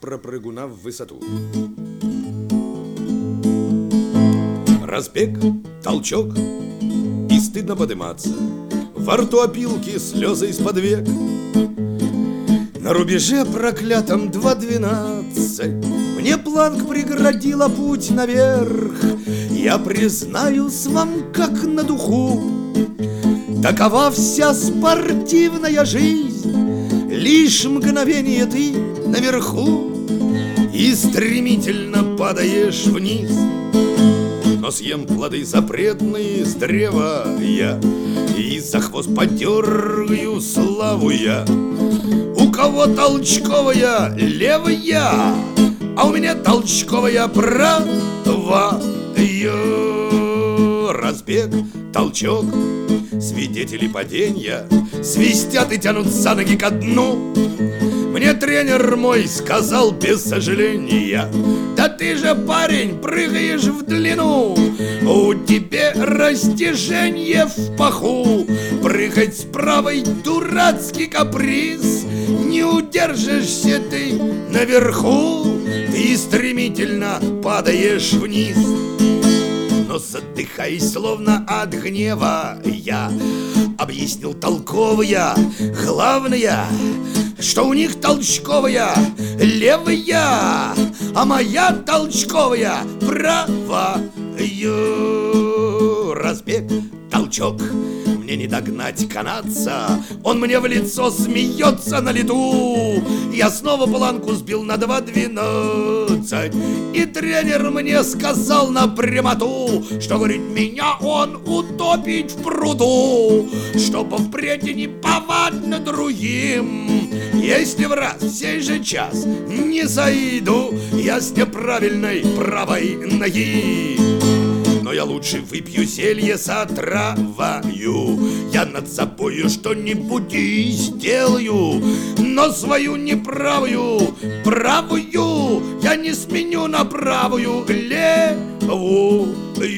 про прыгуна в высоту. Разбег, толчок, и стыдно подниматься. Во рту опилки, слезы из-под век. На рубеже проклятом 2:12 мне планк преградила путь наверх. Я признаюсь вам, как на духу, такова вся спортивная жизнь. Лишь мгновение ты наверху и стремительно падаешь вниз. Но съем плоды запретные с древа я, и за хвост подергаю славу я. У кого толчковая левая, а у меня толчковая правая. Разбег, толчок, свидетели падения свистят и тянут за ноги ко дну. Мне тренер мой сказал без сожаления: да ты же, парень, прыгаешь в длину, у тебя растяжение в паху. Прыгать с правой дурацкий каприз, не удержишься ты наверху, ты стремительно падаешь вниз. Но задыхаясь словно от гнева, я объяснил толковая, главное, что у них толчковая левая, а моя толчковая правая. Разбег, толчок, мне не догнать канадца, он мне в лицо смеется на лету. Я снова планку сбил на 2:12, и тренер мне сказал напрямоту, что, говорит, меня он утопить в пруду, чтобы впредь не повадно другим. Если в раз в сей же час не зайду я с неправильной правой ноги, но я лучше выпью зелье с отравою. Я над собою что-нибудь и сделаю, но свою неправую правую я не сменю на правую левую.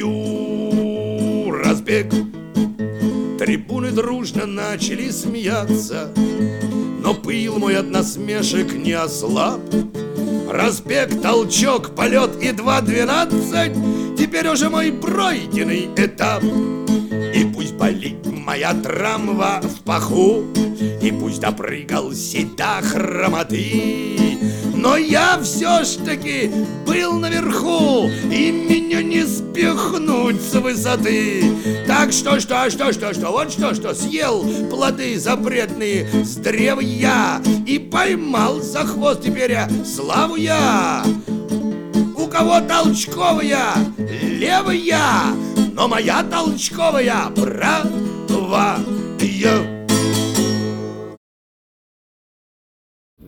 Разбег. Трибуны дружно начали смеяться, но пыл мой от насмешек не ослаб. Разбег, толчок, полет и 2:12 теперь уже мой пройденный этап. И пусть болит моя травма в паху, и пусть допрыгался до хромоты, но я все ж таки был наверху, и меня не спихнуть с высоты. Так что, вот что, съел плоды запретные с древа я, и поймал за хвост теперь славу я. У кого толчковая левая, но моя толчковая правая.